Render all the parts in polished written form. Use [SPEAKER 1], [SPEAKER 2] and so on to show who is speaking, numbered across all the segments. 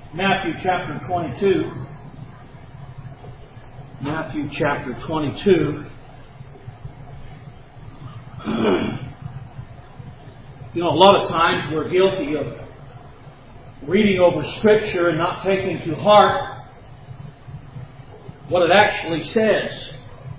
[SPEAKER 1] Matthew chapter 22. Matthew chapter 22. You know, a lot of times we're guilty of reading over Scripture and not taking to heart what it actually says.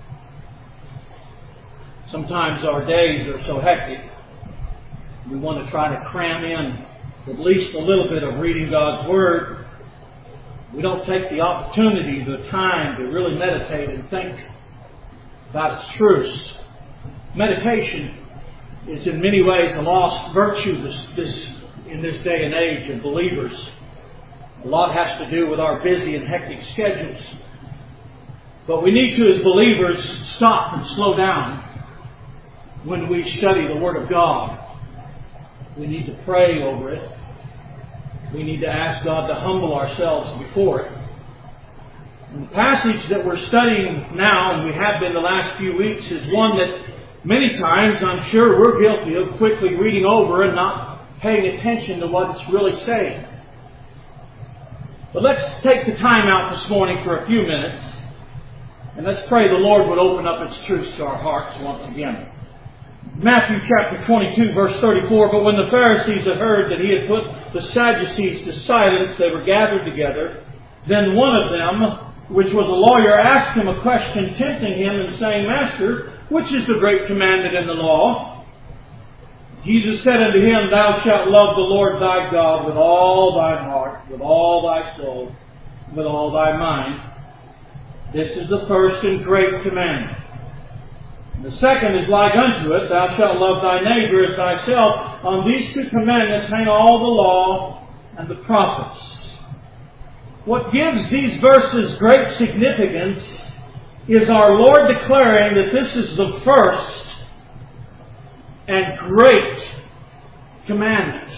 [SPEAKER 1] Sometimes our days are so hectic, we want to try to cram in at least a little bit of reading God's Word. We don't take the opportunity, the time to really meditate and think about its truths. Meditation is in many ways a lost virtue in this day and age of believers. A lot has to do with our busy and hectic schedules. But we need to, as believers, stop and slow down when we study the Word of God. We need to pray over it. We need to ask God to humble ourselves before it. And the passage that we're studying now, and we have been the last few weeks, is one that many times I'm sure we're guilty of quickly reading over and not paying attention to what it's really saying. But let's take the time out this morning for a few minutes, and let's pray the Lord would open up its truths to our hearts once again. Matthew chapter 22, verse 34, "But when the Pharisees had heard that he had put the Sadducees to silence, they were gathered together. Then one of them, which was a lawyer, asked him a question, tempting him and saying, Master, which is the great commandment in the law? Jesus said unto him, Thou shalt love the Lord thy God with all thine heart, with all thy soul, with all thy mind. This is the first and great commandment. The second is like unto it, Thou shalt love thy neighbor as thyself. On these two commandments hang all the law and the prophets." What gives these verses great significance is our Lord declaring that this is the first and great commandment.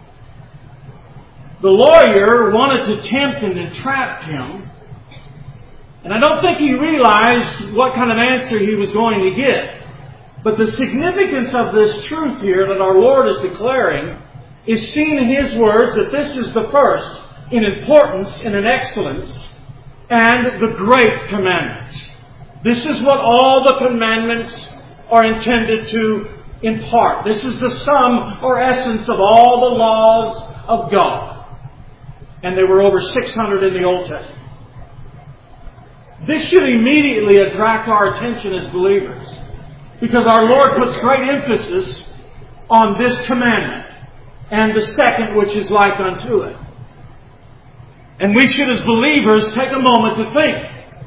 [SPEAKER 1] The lawyer wanted to tempt and entrap him, and I don't think he realized what kind of answer he was going to get. But the significance of this truth here that our Lord is declaring is seen in His words that this is the first in importance and in excellence and the great commandment. This is what all the commandments are intended to impart. This is the sum or essence of all the laws of God. And there were over 600 in the Old Testament. This should immediately attract our attention as believers, because our Lord puts great emphasis on this commandment and the second, which is like unto it. And we should, as believers, take a moment to think.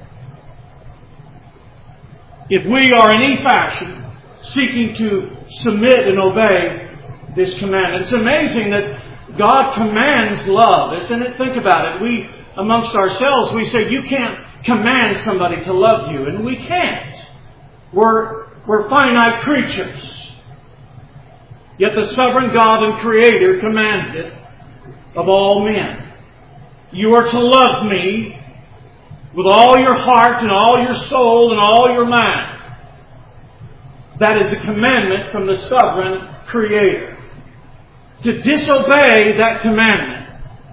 [SPEAKER 1] If we are in any fashion seeking to submit and obey this commandment, it's amazing that God commands love, isn't it? Think about it. We, amongst ourselves, we say, you can't command somebody to love you, and we can't. We're finite creatures. Yet the sovereign God and Creator commands it of all men. You are to love me with all your heart and all your soul and all your mind. That is a commandment from the sovereign Creator. To disobey that commandment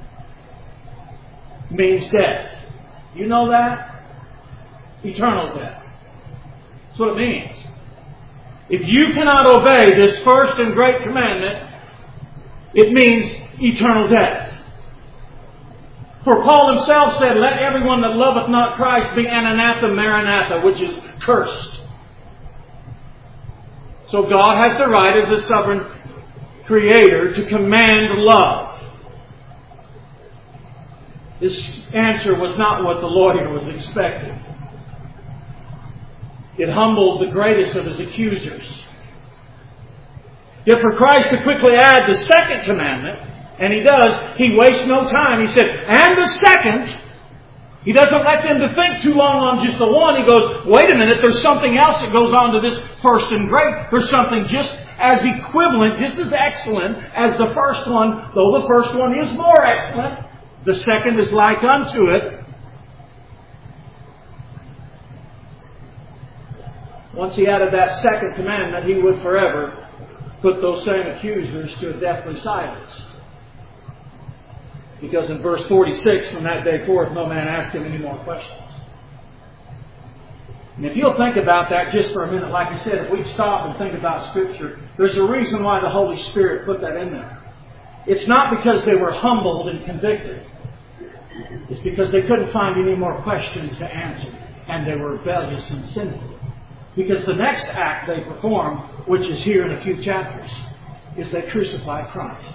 [SPEAKER 1] means death. You know that? Eternal death. That's what it means. If you cannot obey this first and great commandment, it means eternal death. For Paul himself said, Let everyone that loveth not Christ be an anathema, maranatha, which is cursed. So God has the right as a sovereign Creator to command love. This answer was not what the lawyer was expecting. It humbled the greatest of his accusers. Yet for Christ to quickly add the second commandment, and He does, He wastes no time. He said, and the second, He doesn't let them to think too long on just the one. He goes, wait a minute, there's something else that goes on to this first and great. There's something just as equivalent, just as excellent as the first one, though the first one is more excellent. The second is like unto it. Once He added that second commandment, He would forever put those same accusers to a deathly silence. Because in verse 46, from that day forth, no man asked him any more questions. And if you'll think about that just for a minute, like I said, if we stop and think about Scripture, there's a reason why the Holy Spirit put that in there. It's not because they were humbled and convicted. It's because they couldn't find any more questions to answer. And they were rebellious and sinful. Because the next act they perform, which is here in a few chapters, is they crucify Christ.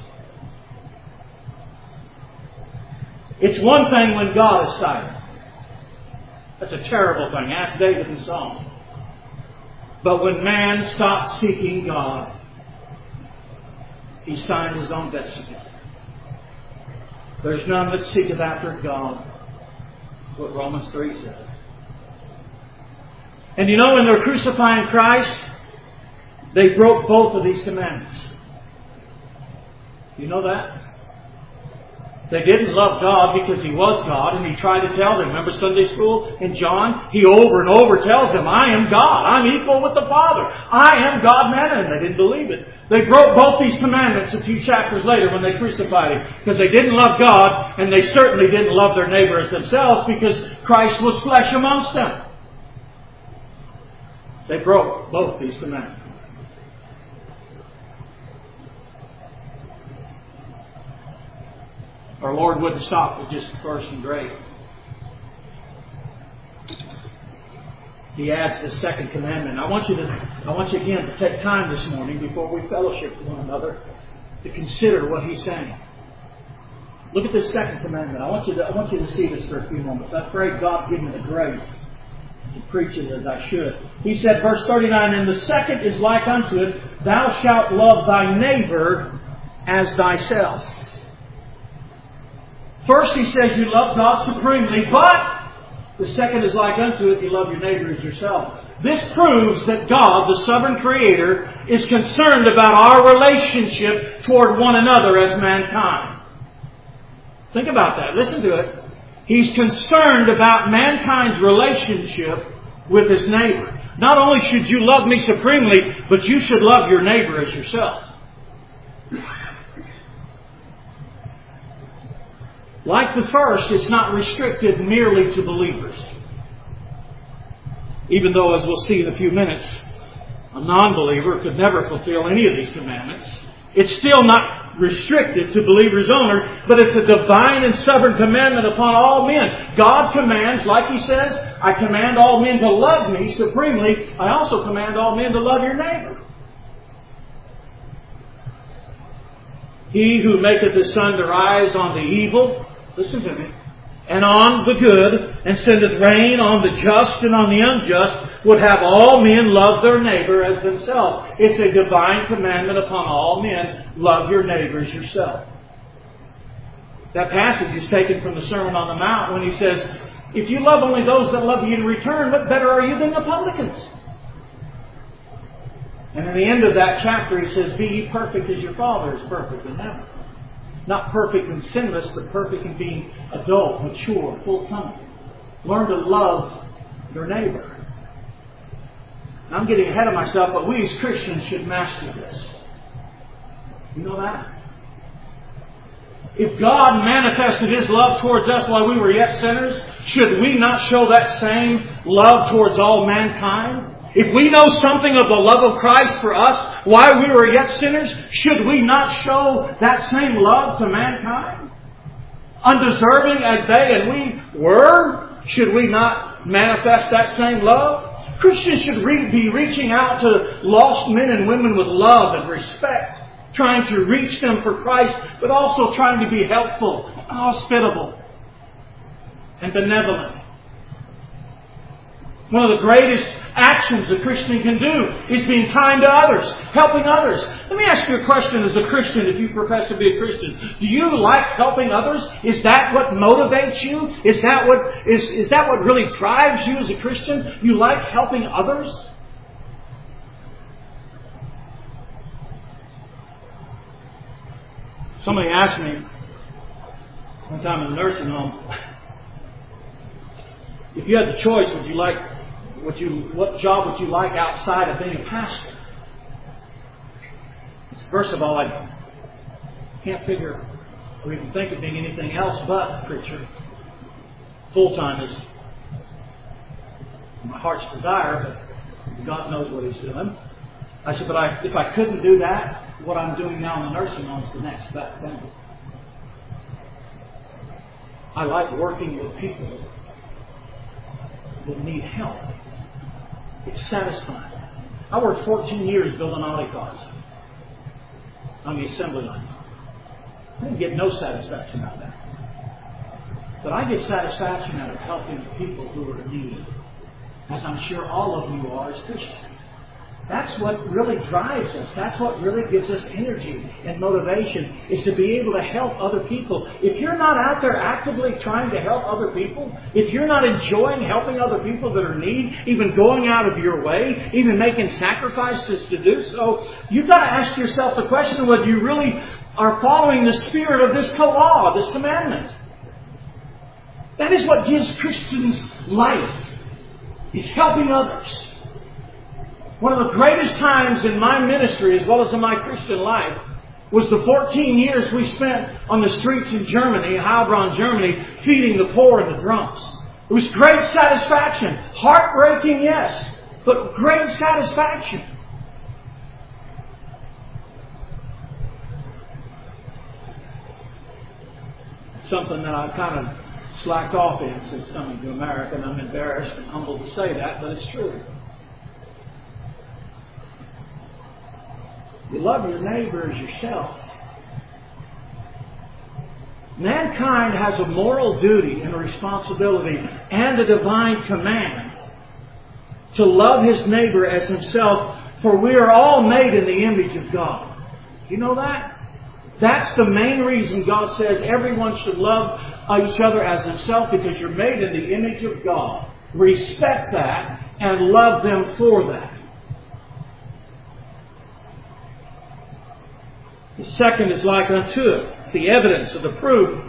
[SPEAKER 1] It's one thing when God is silent. That's a terrible thing. Ask David in Psalm. But when man stops seeking God, he signed his own death certificate. There's none that seeketh after God. That's what Romans 3 says. And you know, when they're crucifying Christ, they broke both of these commandments. You know that? They didn't love God because He was God, and He tried to tell them. Remember Sunday school in John? He over and over tells them, I am God. I'm equal with the Father. I am God-man. And they didn't believe it. They broke both these commandments a few chapters later when they crucified Him. Because they didn't love God, and they certainly didn't love their neighbor as themselves, because Christ was flesh amongst them. They broke both these commandments. Our Lord wouldn't stop with just the first and great. He adds the second commandment. I want you again to take time this morning before we fellowship with one another to consider what He's saying. Look at this second commandment. I want you to see this for a few moments. I pray God give me the grace to preach it as I should. He said, verse 39, and the second is like unto it, thou shalt love thy neighbor as thyself. First he says you love God supremely, but the second is like unto it, you love your neighbor as yourself. This proves that God, the sovereign Creator, is concerned about our relationship toward one another as mankind. Think about that. Listen to it. He's concerned about mankind's relationship with his neighbor. Not only should you love me supremely, but you should love your neighbor as yourself. Like the first, it's not restricted merely to believers. Even though, as we'll see in a few minutes, a non-believer could never fulfill any of these commandments. It's still not restricted to believers only, but it's a divine and sovereign commandment upon all men. God commands, like He says, I command all men to love me supremely. I also command all men to love your neighbor. He who maketh His sun to rise on the evil, listen to me, and on the good, and sendeth rain on the just and on the unjust, would have all men love their neighbor as themselves. It's a divine commandment upon all men. Love your neighbor as yourself. That passage is taken from the Sermon on the Mount when He says, if you love only those that love you in return, what better are you than the publicans? And in the end of that chapter He says, be ye perfect as your Father is perfect in heaven. Not perfect and sinless, but perfect in being adult, mature, full-time. Learn to love your neighbor. Now, I'm getting ahead of myself, but we as Christians should master this. You know that? If God manifested His love towards us while we were yet sinners, should we not show that same love towards all mankind? If we know something of the love of Christ for us while we were yet sinners, should we not show that same love to mankind? Undeserving as they and we were, should we not manifest that same love? Christians should be reaching out to lost men and women with love and respect, trying to reach them for Christ, but also trying to be helpful, hospitable, and benevolent. One of the greatest actions a Christian can do is being kind to others, helping others. Let me ask you a question as a Christian, if you profess to be a Christian. Do you like helping others? Is that what motivates you? Is that what really drives you as a Christian? You like helping others? Somebody asked me one time in a nursing home, if you had the choice, what job would you like outside of being a pastor? First of all, I can't figure or even think of being anything else but a preacher. Full-time is my heart's desire, but God knows what He's doing. I said, but if I couldn't do that, what I'm doing now in the nursing home is the next best thing. I like working with people that need help. It's satisfying. I worked 14 years building Audi cars on the assembly line. I didn't get no satisfaction out of that. But I get satisfaction out of helping people who are in need, as I'm sure all of you are as Christians. That's what really drives us. That's what really gives us energy and motivation, is to be able to help other people. If you're not out there actively trying to help other people, if you're not enjoying helping other people that are in need, even going out of your way, even making sacrifices to do so, you've got to ask yourself the question whether you really are following the spirit of this law, this commandment. That is what gives Christians life, is helping others. One of the greatest times in my ministry, as well as in my Christian life, was the 14 years we spent on the streets in Germany, Heilbronn, Germany, feeding the poor and the drunks. It was great satisfaction. Heartbreaking, yes, but great satisfaction. Something that I've kind of slacked off in since coming to America, and I'm embarrassed and humbled to say that, but it's true. You love your neighbor as yourself. Mankind has a moral duty and a responsibility and a divine command to love his neighbor as himself, for we are all made in the image of God. You know that? That's the main reason God says everyone should love each other as himself, because you're made in the image of God. Respect that and love them for that. The second is like unto it. It's the evidence or the proof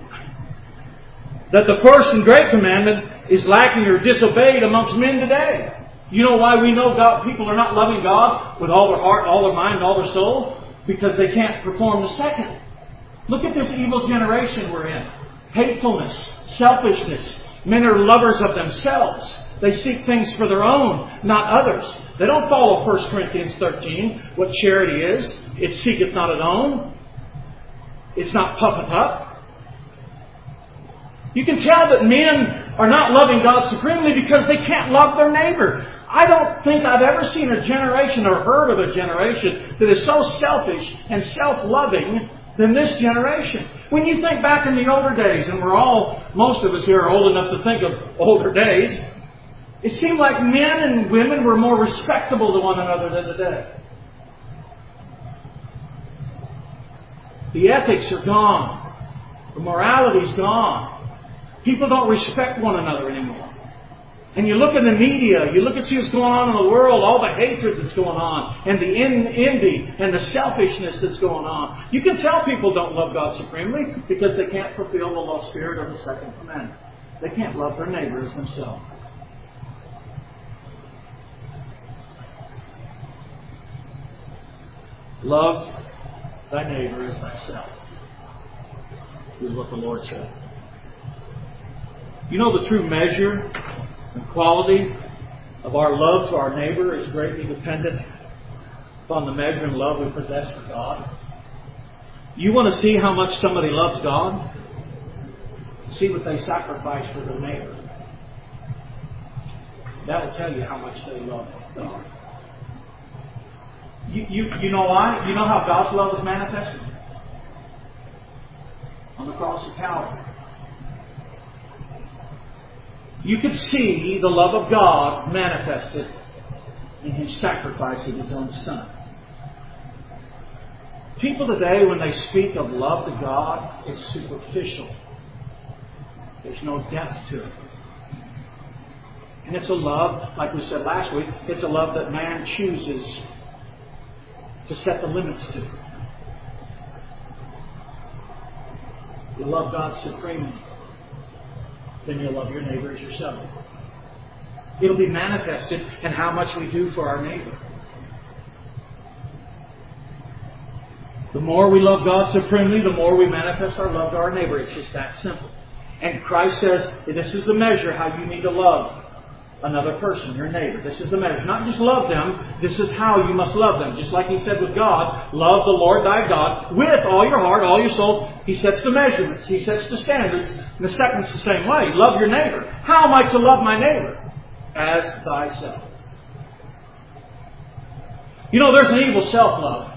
[SPEAKER 1] that the first and great commandment is lacking or disobeyed amongst men today. You know why we know people are not loving God with all their heart, all their mind, all their soul? Because they can't perform the second. Look at this evil generation we're in. Hatefulness, selfishness. Men are lovers of themselves. They seek things for their own, not others. They don't follow 1 Corinthians 13, what charity is. It seeketh not its own. It's not puffeth up. You can tell that men are not loving God supremely because they can't love their neighbor. I don't think I've ever seen a generation or heard of a generation that is so selfish and self-loving than this generation. When you think back in the older days, and most of us here are old enough to think of older days, it seemed like men and women were more respectable to one another than today. The ethics are gone. The morality's gone. People don't respect one another anymore. And you look in the media, you look and see what's going on in the world, all the hatred that's going on, and the envy and the selfishness that's going on. You can tell people don't love God supremely because they can't fulfill the law spirit of the second commandment. They can't love their neighbor as themselves. Love thy neighbor as thyself, is what the Lord said. You know, the true measure and quality of our love to our neighbor is greatly dependent upon the measure and love we possess for God. You want to see how much somebody loves God? See what they sacrifice for their neighbor. That will tell you how much they love God. You know why? You know how God's love is manifested? On the cross of Calvary. You could see the love of God manifested in His sacrifice of His own Son. People today, when they speak of love to God, it's superficial. There's no depth to it. And it's a love, like we said last week, it's a love that man chooses to set the limits to. You love God supremely, then you'll love your neighbor as yourself. It'll be manifested in how much we do for our neighbor. The more we love God supremely, the more we manifest our love to our neighbor. It's just that simple. And Christ says, this is the measure how you need to love another person, your neighbor. This is the measure. Not just love them, this is how you must love them. Just like He said with God, love the Lord thy God with all your heart, all your soul. He sets the measurements. He sets the standards. And the second's the same way. Love your neighbor. How am I to love my neighbor? As thyself. You know, there's an evil self-love.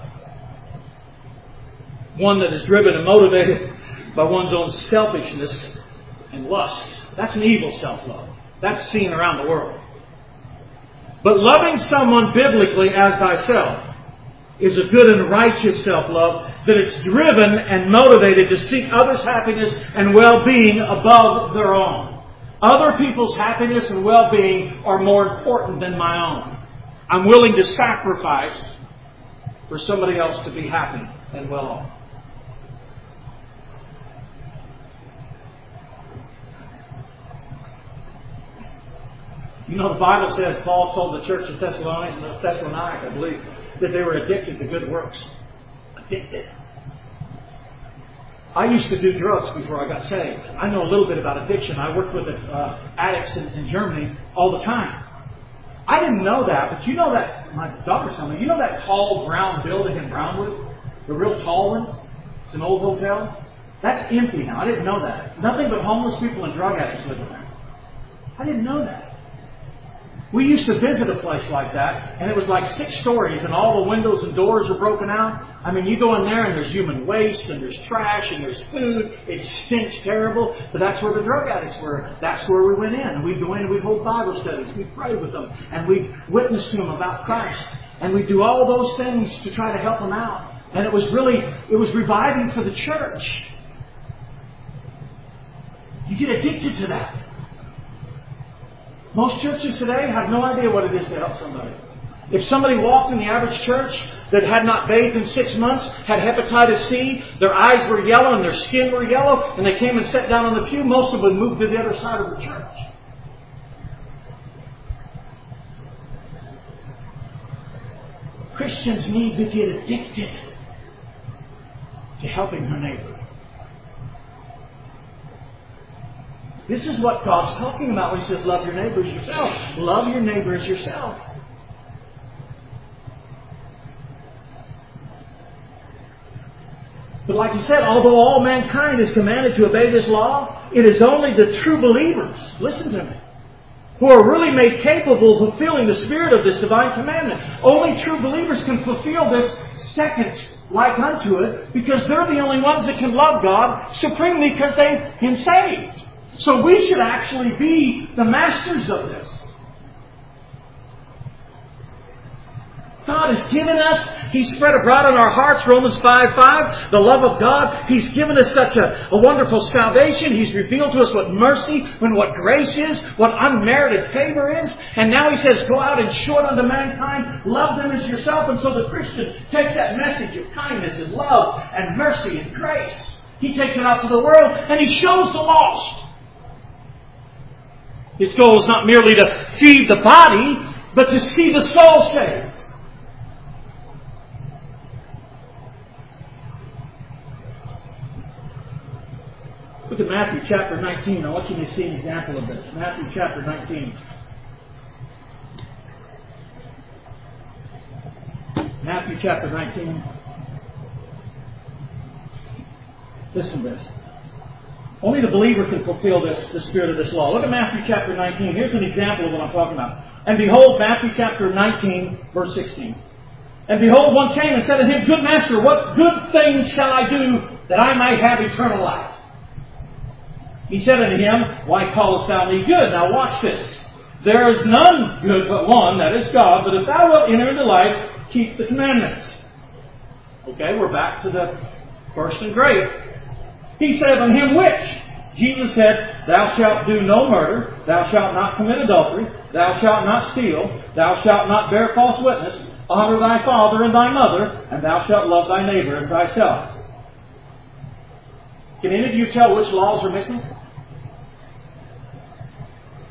[SPEAKER 1] One that is driven and motivated by one's own selfishness and lust. That's an evil self-love. That's seen around the world. But loving someone biblically as thyself is a good and righteous self-love that is driven and motivated to seek others' happiness and well-being above their own. Other people's happiness and well-being are more important than my own. I'm willing to sacrifice for somebody else to be happy and well off. You know, the Bible says, Paul told the church of Thessalonica, I believe, that they were addicted to good works. Addicted. I used to do drugs before I got saved. I know a little bit about addiction. I worked with addicts in Germany all the time. I didn't know that, but you know that, my daughter told me, you know that tall brown building in Brownwood? The real tall one? It's an old hotel. That's empty now. I didn't know that. Nothing but homeless people and drug addicts live in there. I didn't know that. We used to visit a place like that, and it was like 6 stories, and all the windows and doors are broken out. I mean, you go in there, and there's human waste, and there's trash, and there's food. It stinks terrible, but that's where the drug addicts were. That's where we went in. And we'd go in, and we'd hold Bible studies. We'd pray with them, and we'd witness to them about Christ. And we'd do all those things to try to help them out. And it was reviving for the church. You get addicted to that. Most churches today have no idea what it is to help somebody. If somebody walked in the average church that had not bathed in 6 months, had hepatitis C, their eyes were yellow and their skin were yellow, and they came and sat down on the pew, most of them moved to the other side of the church. Christians need to get addicted to helping their neighbor. This is what God's talking about when He says, love your neighbor as yourself. Love your neighbor as yourself. But like He said, although all mankind is commanded to obey this law, it is only the true believers, listen to me, who are really made capable of fulfilling the spirit of this divine commandment. Only true believers can fulfill this second like unto it, because they're the only ones that can love God supremely because they've been saved. So we should actually be the masters of this. God has given us, He's spread abroad in our hearts, Romans 5:5, the love of God. He's given us such a wonderful salvation. He's revealed to us what mercy and what grace is, what unmerited favor is. And now He says, go out and show it unto mankind. Love them as yourself. And so the Christian takes that message of kindness and love and mercy and grace. He takes it out to the world and he shows the lost. His goal is not merely to feed the body, but to see the soul saved. Look at Matthew chapter 19. I want you to see an example of this. Matthew chapter 19. Matthew chapter 19. Listen to this. Only the believer can fulfill the spirit of this law. Look at Matthew chapter 19. Here's an example of what I'm talking about. And behold, Matthew chapter 19, verse 16. And behold, one came and said to Him, Good Master, what good thing shall I do that I might have eternal life? He said unto him, Why callest thou me good? Now watch this. There is none good but one, that is God. But if thou wilt enter into life, keep the commandments. Okay, we're back to the first and great. He said unto him, Which? Jesus said, Thou shalt do no murder, thou shalt not commit adultery, thou shalt not steal, thou shalt not bear false witness, honor thy father and thy mother, and thou shalt love thy neighbor as thyself. Can any of you tell which laws are missing?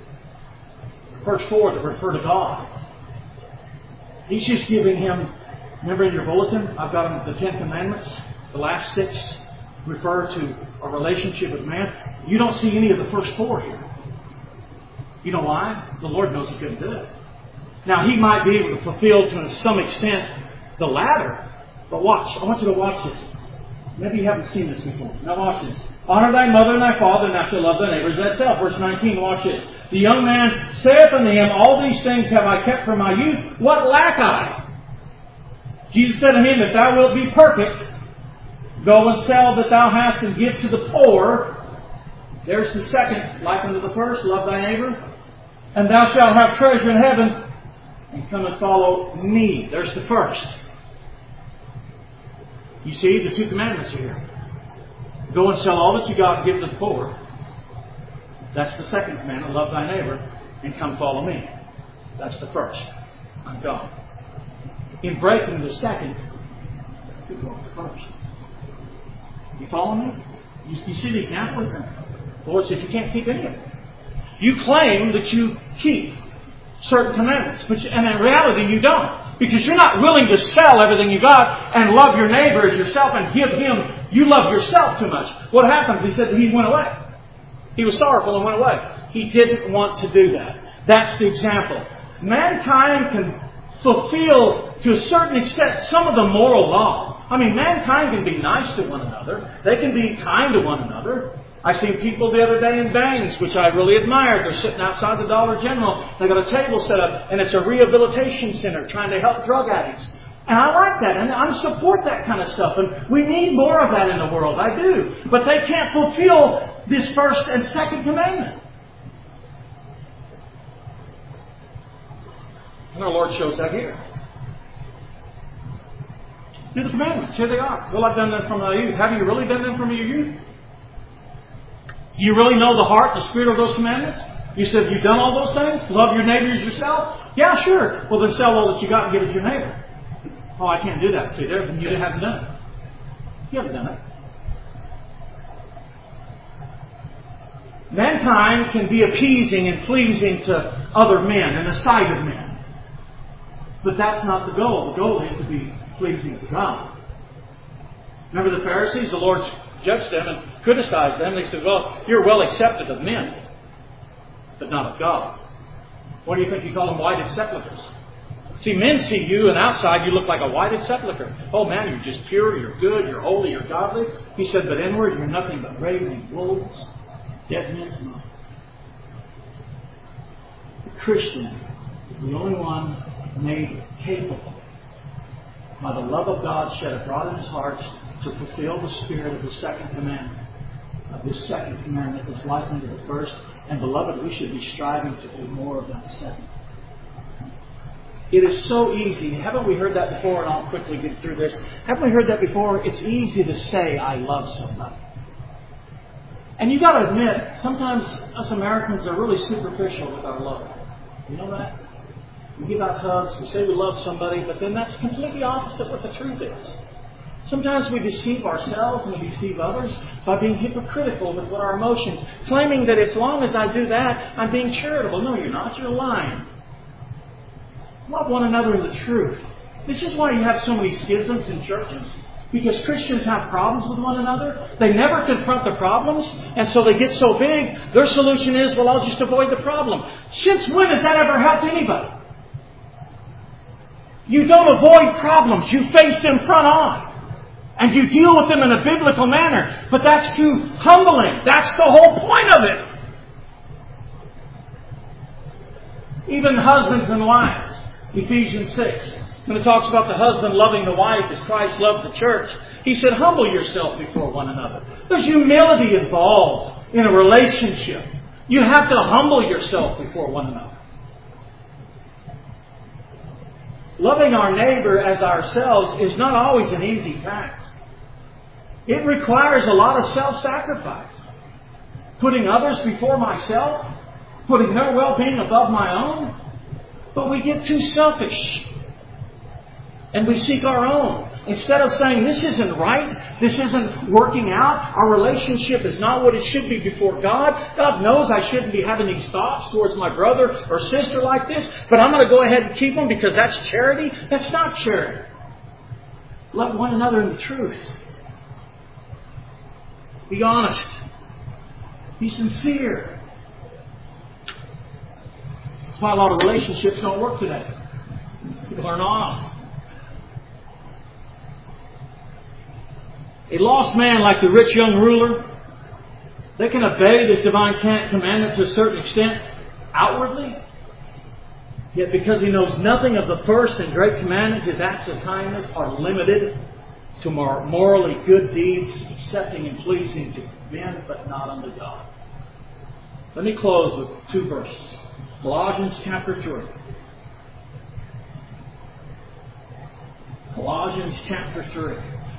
[SPEAKER 1] The first 4 that refer to God. He's just giving him Remember in your bulletin, I've got them, the 10 Commandments. The last 6 refer to a relationship with man. You don't see any of the first 4 here. You know why? The Lord knows He couldn't do it. Now, He might be able to fulfill to some extent the latter. But watch. I want you to watch this. Maybe you haven't seen this before. Now watch this. Honor thy mother and thy father, and thou shalt love thy neighbor as thyself. Verse 19, watch this. The young man saith unto him, All these things have I kept from my youth. What lack I? Jesus said to him, If thou wilt be perfect, go and sell that thou hast and give to the poor. There's the second, like unto the first, love thy neighbor. And thou shalt have treasure in heaven, and come and follow me. There's the first. You see, the 2 commandments are here. Go and sell all that you got and give to the poor. That's the second commandment, love thy neighbor, and come follow me. That's the first. I'm God. In breaking the second, you broke the first. You follow me? You see the example here? The Lord said you can't keep any of it. You claim that you keep certain commandments, and in reality you don't. Because you're not willing to sell everything you got and love your neighbor as yourself and give him. You love yourself too much. What happened? He said he went away. He was sorrowful and went away. He didn't want to do that. That's the example. Mankind can fulfill, to a certain extent, some of the moral law. I mean, mankind can be nice to one another. They can be kind to one another. I seen people the other day in Bangs, which I really admired. They're sitting outside the Dollar General. They got a table set up, and it's a rehabilitation center trying to help drug addicts. And I like that, and I support that kind of stuff. And we need more of that in the world. I do. But they can't fulfill this first and second commandment. And our Lord shows that here. Do the commandments. Here they are. Well, I've done them from my youth. Have you really done them from your youth? You really know the heart, the spirit of those commandments? You said, you've done all those things? Love your neighbor as yourself? Yeah, sure. Well, then sell all that you got and give it to your neighbor. Oh, I can't do that. See, there, you haven't done it. You haven't done it. Mankind can be appeasing and pleasing to other men and the sight of men. But that's not the goal. The goal is to be pleasing to God. Remember the Pharisees? The Lord judged them and criticized them. They said, well, you're well accepted of men, but not of God. What do you think He called them? Whited sepulchres. See, men see you, and outside you look like a whited sepulchre. Oh man, you're just pure, you're good, you're holy, you're godly. He said, but inward you're nothing but raving wolves, dead men's minds. The Christian is the only one made capable by the love of God shed abroad in his heart to fulfill the spirit of the second commandment. Of this second commandment is like unto the first. And beloved, we should be striving to do more of that second. It is so easy. Haven't we heard that before? And I'll quickly get through this. Haven't we heard that before? It's easy to say, I love somebody. And you've got to admit, sometimes us Americans are really superficial with our love. You know that? We give out hugs, we say we love somebody, but then that's completely opposite what the truth is. Sometimes we deceive ourselves and we deceive others by being hypocritical with what our emotions, claiming that as long as I do that, I'm being charitable. No, you're not. You're lying. Love one another in the truth. This is why you have so many schisms in churches. Because Christians have problems with one another. They never confront the problems. And so they get so big, their solution is, well, I'll just avoid the problem. Since when has that ever helped anybody? You don't avoid problems. You face them front on. And you deal with them in a biblical manner. But that's too humbling. That's the whole point of it. Even husbands and wives. Ephesians 6. When it talks about the husband loving the wife as Christ loved the church, he said, humble yourself before one another. There's humility involved in a relationship. You have to humble yourself before one another. Loving our neighbor as ourselves is not always an easy task. It requires a lot of self-sacrifice. Putting others before myself, putting their well-being above my own. But we get too selfish. And we seek our own. Instead of saying, this isn't right, this isn't working out, our relationship is not what it should be before God. God knows I shouldn't be having these thoughts towards my brother or sister like this, but I'm going to go ahead and keep them because that's charity. That's not charity. Love one another in the truth. Be honest. Be sincere. That's why a lot of relationships don't work today. People aren't honest. A lost man like the rich young ruler, they can obey this divine commandment to a certain extent outwardly. Yet because he knows nothing of the first and great commandment, his acts of kindness are limited to morally good deeds, accepting and pleasing to men, but not unto God. Let me close with 2 verses. Colossians chapter 3. Colossians chapter 3.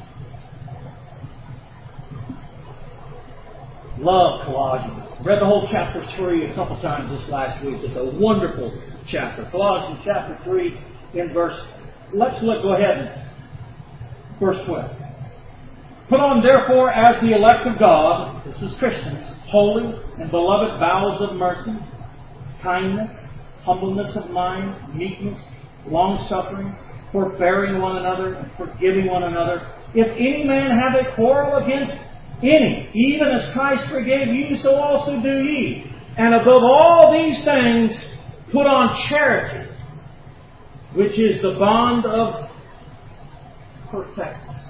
[SPEAKER 1] Love Colossians. Read the whole chapter 3 a couple times this last week. It's a wonderful chapter. Colossians chapter 3 in verse... Let's go ahead and... Verse 12. Put on therefore as the elect of God, this is Christians, holy and beloved bowels of mercy, kindness, humbleness of mind, meekness, long-suffering, forbearing one another, and forgiving one another. If any man have a quarrel against any, even as Christ forgave you, so also do ye. And above all these things, put on charity, which is the bond of perfectness,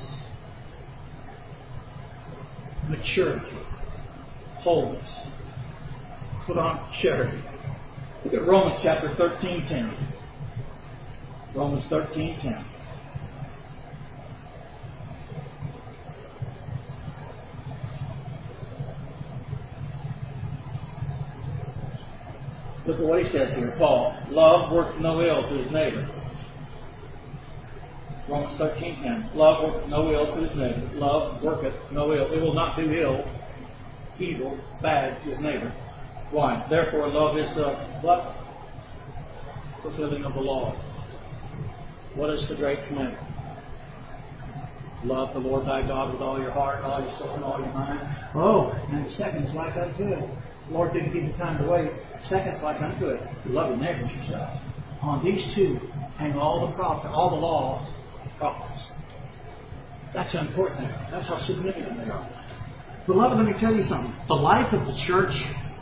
[SPEAKER 1] maturity, wholeness. Put on charity. Look at Romans chapter 13:10. Romans 13:10. Look at what he says here. Paul, love worketh no ill to his neighbor. Romans 13:10. Love worketh no ill to his neighbor. Love worketh no ill. It will not do ill, evil, bad to his neighbor. Why? Therefore love is the what? Fulfilling of the law. What is the great commandment? Love the Lord thy God with all your heart, all your soul, and all your mind. Oh, and the second is like unto it. The Lord didn't give you time to wait. The second's like unto it. You love your neighbor as yourself. On these two hang all the prophets, all the laws, prophets. That's how important they are. That's how significant they are. Beloved, let me tell you something. The life of the church,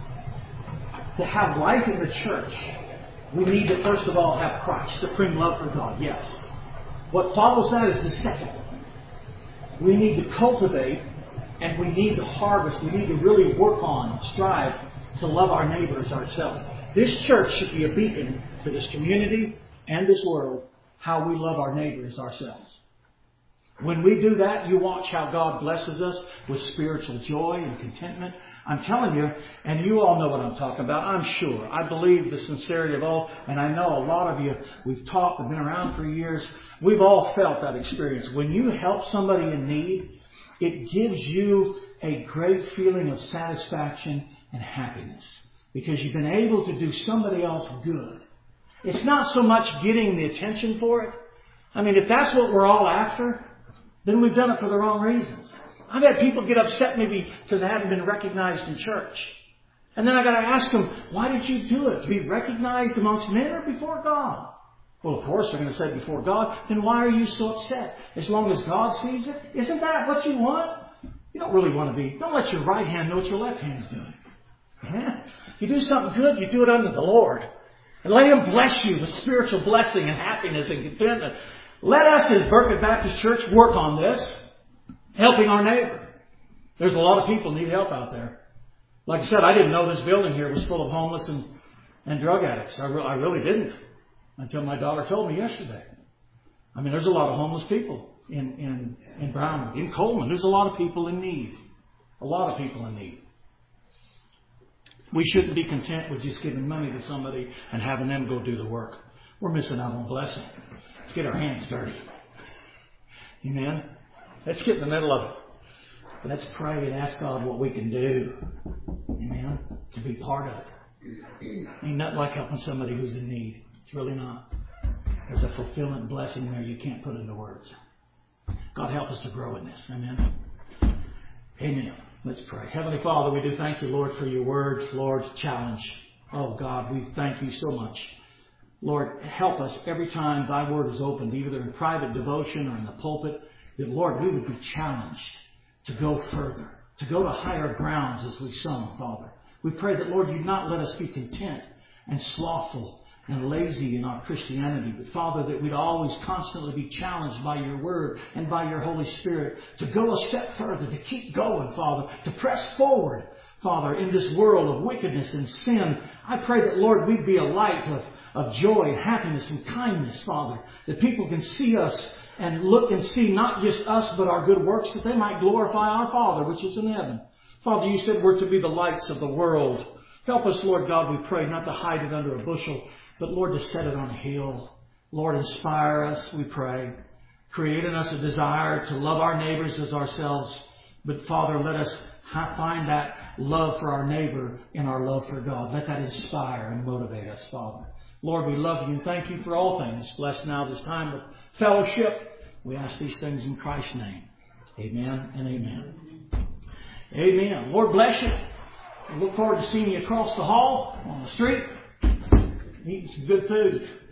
[SPEAKER 1] to have life in the church, we need to first of all have Christ, supreme love for God, yes. What follows that is the second. We need to cultivate and we need to harvest. We need to really work on, strive to love our neighbors ourselves. This church should be a beacon to this community and this world, how we love our neighbors ourselves. When we do that, you watch how God blesses us with spiritual joy and contentment. I'm telling you, and you all know what I'm talking about, I'm sure. I believe the sincerity of all, and I know a lot of you, we've talked, we've been around for years. We've all felt that experience. When you help somebody in need, it gives you a great feeling of satisfaction and happiness because you've been able to do somebody else good. It's not so much getting the attention for it. I mean, if that's what we're all after, then we've done it for the wrong reasons. I've had people get upset maybe because they haven't been recognized in church. And then I got to ask them, why did you do it? To be recognized amongst men or before God? Well, of course they're going to say before God. Then why are you so upset? As long as God sees it, isn't that what you want? You don't really want to be. Don't let your right hand know what your left hand's doing. Yeah? You do something good, you do it unto the Lord. And let Him bless you with spiritual blessing and happiness and contentment. Let us as Berkeley Baptist Church work on this, helping our neighbor. There's a lot of people who need help out there. Like I said, I didn't know this building here was full of homeless and drug addicts. I really didn't until my daughter told me yesterday. I mean, there's a lot of homeless people in Brownwood, in Coleman. There's a lot of people in need. A lot of people in need. We shouldn't be content with just giving money to somebody and having them go do the work. We're missing out on blessing. Let's get our hands dirty. Amen. Let's get in the middle of it. Let's pray and ask God what we can do. Amen. To be part of it. Ain't nothing like helping somebody who's in need. It's really not. There's a fulfillment blessing there you can't put into words. God help us to grow in this. Amen. Amen. Let's pray. Heavenly Father, we do thank you, Lord, for your words, Lord, challenge. Oh God, we thank you so much. Lord, help us every time thy word is opened, either in private devotion or in the pulpit. that, Lord, we would be challenged to go further, to go to higher grounds as we sung, Father. We pray that, Lord, you'd not let us be content and slothful and lazy in our Christianity, but, Father, that we'd always constantly be challenged by your Word and by your Holy Spirit to go a step further, to keep going, Father, to press forward, Father, in this world of wickedness and sin. I pray that, Lord, we'd be a light of joy and happiness and kindness, Father, that people can see us and look and see not just us but our good works, that they might glorify our Father which is in heaven. Father, you said we're to be the lights of the world. Help us, Lord God, we pray, not to hide it under a bushel, but, Lord, to set it on a hill. Lord, inspire us, we pray. Create in us a desire to love our neighbors as ourselves. But, Father, let us find that love for our neighbor in our love for God. Let that inspire and motivate us, Father. Lord, we love you and thank you for all things. Bless now this time of fellowship. We ask these things in Christ's name. Amen and amen. Amen. Lord bless you. I look forward to seeing you across the hall, on the street, eating some good food.